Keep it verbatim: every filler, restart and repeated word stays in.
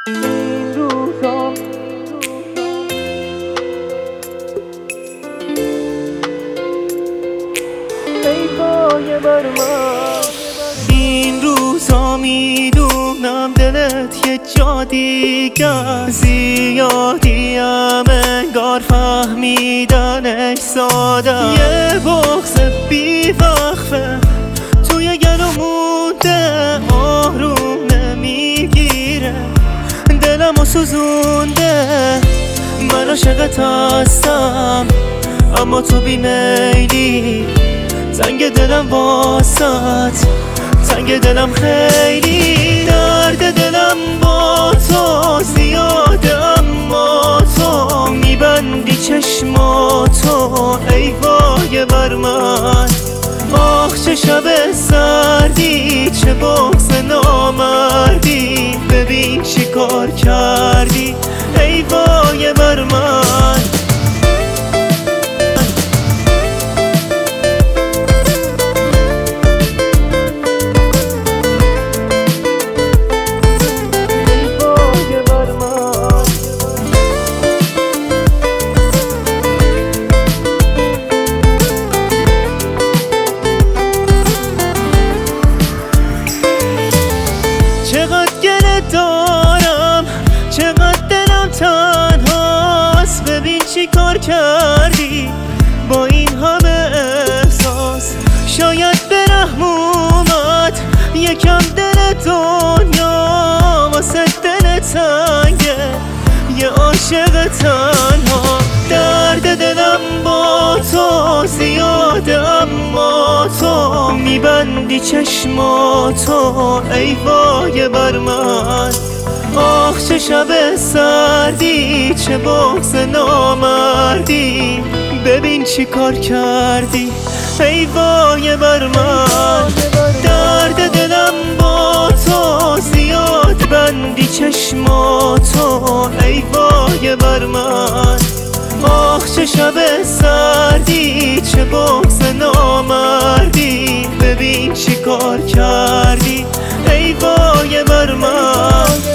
این روزا ای وای بر من، این روزا میدونم دلت یه جا دیگه زیادیم انگار فهمیدنش ساده، یه بغض بیوقفه توی گلو مونده، آروم نمیگیره دلمو سوزونده. من عاشقت هستم اما تو بیمیلی، تنگ دلم واسط، تنگ دلم خیلی، درد دلم با تو زیاده اما تو میبندی چشماتو ای وای بر من. آخ چه شب سردی، چه بغض نامردی، ببین چی کار کردی ای وای بر من. چقدر گله دارم، چقدر دلم تنهاست، ببین چی کار کردی با این همه احساس. شاید به رحم اومد یکم دل دنیا، واسه دل تنگه یه عاشق تنها. درد دلم با تو زیاده اما تو میبندی چشماتو ای وای بر من. آخ چه شب سردی، چه بغض نامردی، ببین چی کار کردی ای وای بر من. درد دلم با تو زیاد بندی چشماتو ای وای بر من. آخ چه شب سردی، چه بغض نامردی، ببین چی کار کردی ای وای بر من.